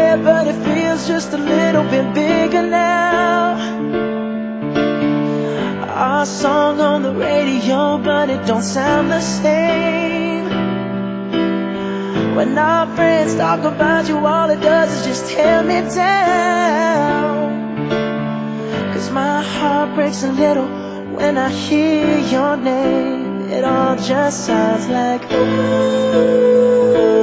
there, but it feels just a little bit bigger now. Our song on the radio, but it don't sound the same. When our friends talk about you, all it does is just tear me down. 'Cause my heart breaks a little when I hear your name. It all just sounds like ooh.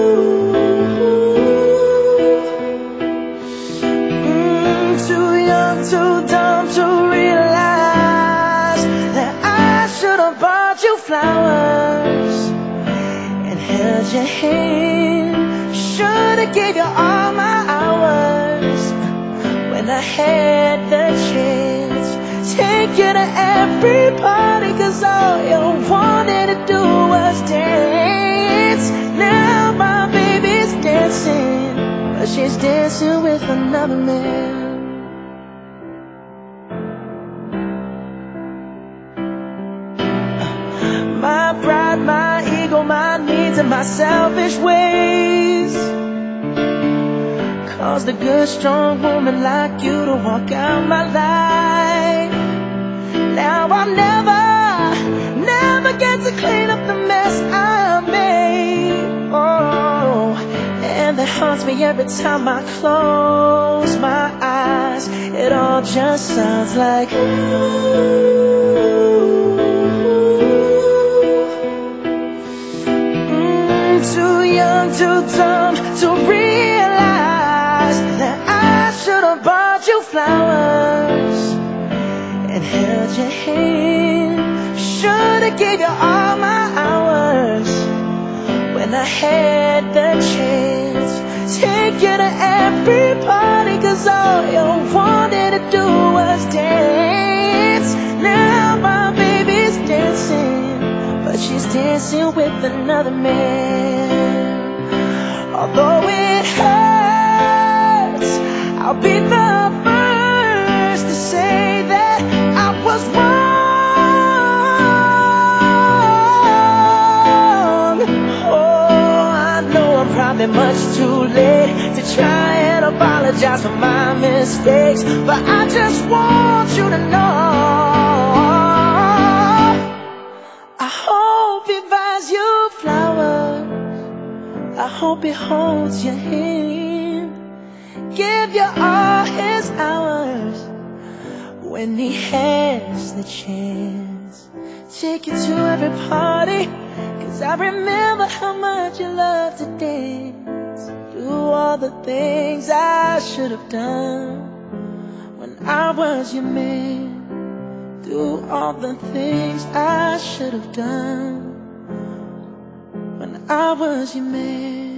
Too young, too dumb to realize that I should have bought you flowers and held your hand. Should have gave you all my hours when I had the chance. Take you to every party, 'cause all you wanted to do was dance. Now my baby's dancing, but she's dancing with another man. My pride, my ego, my needs, and my selfish ways caused a good, strong woman like you to walk out my life. Now I'll never get to clean up the mess I made. Oh, and that haunts me every time I close my eyes. It all just sounds like ooh. Too young, too dumb to realize that I should have bought you flowers and held your hand. Should have gave you all my hours when I had the chance. Take you to every party, 'cause all you wanted to do was dance. Now my baby's dancing, but she's dancing with another man. Although it hurts, I'll be the first to say that I was wrong. Oh, I know I'm probably much too late to try and apologize for my mistakes, but I just want you to know I hope he buys you flowers. I hope he holds your hand, give you all his hours when he has the chance. Take you to every party, 'cause I remember how much you love to dance. Do all the things I should have done when I was your man. Do all the things I should have done when I was your man.